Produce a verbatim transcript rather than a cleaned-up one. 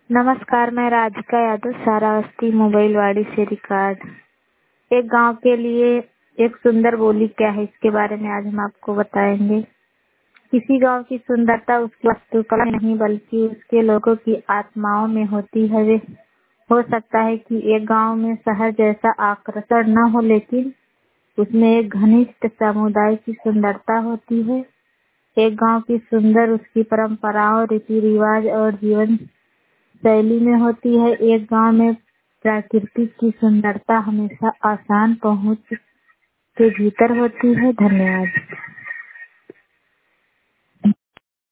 नमस्कार, मैं राधिका यादव सारावस्ती मोबाइल वाड़ी से रिकॉर्ड। एक गांव के लिए एक सुंदर बोली क्या है, इसके बारे में आज हम आपको बताएंगे। किसी गांव की सुंदरता उसकी वास्तुकला में नहीं बल्कि उसके लोगों की आत्माओं में होती है। वे हो सकता है कि एक गांव में शहर जैसा आकर्षण न हो, लेकिन उसमें एक घनिष्ठ समुदाय की सुंदरता होती है। एक गांव की सुंदर उसकी परंपराओं, रीति रिवाज और जीवन शैली में होती है। एक गांव में प्रकृति की सुंदरता हमेशा आसान पहुंच के भीतर होती है। धन्यवाद।